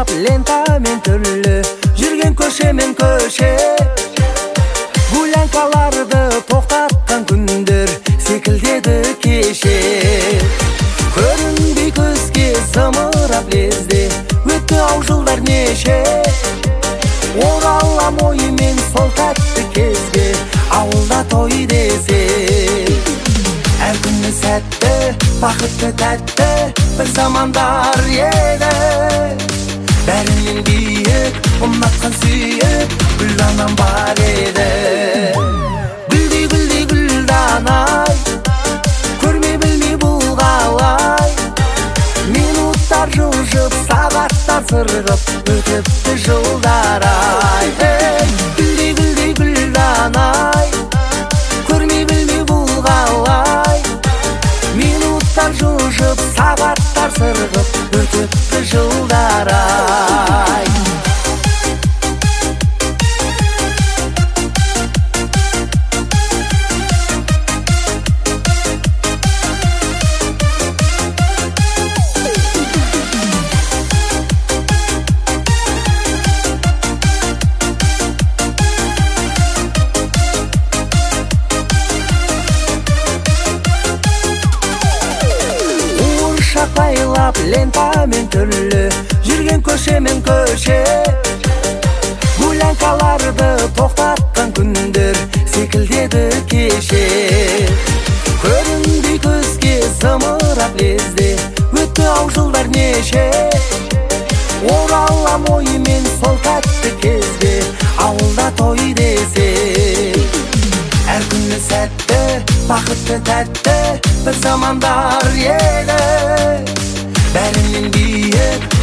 айлап лентамен түрлі жүрген көшемен көше, гулянкаларды тоқтатқан күндер секілдеді кеше. Көрінбей көзге зымырап лезде өтті ау жылдар неше, оралам ойымен сол тәтті кезге, ауылда той десе. Әр күні сәтті, бақытты тәтті бір замандар еді. Бәрінен биік, ұнатқан сүйіп гүлданам бар еді. Гүлдей гүлдей гүлданай, көрмей білмей бұл қалай. Минуттар жылжып, сағаттар сырғып, өтіпті жылдар ай. Гүлдей гүлдей гүлданай, көрмей білмей бұл қалай. Минуттар жылжып, сағаттар сырғып, өтіпті жылдар ай. Айлап лентамен түрлі жүрген көшемен көше, гулянкаларды тоқтатқан күндер секілдеді кеше. Көрінбей көзге зымырап лезде өтті ау жылдар неше, оралам ойымен сол тәтті кезге, ауылда той десе. Әр күні сәтті, бақытты тәтті бір замандар еді. Бәрінен биік,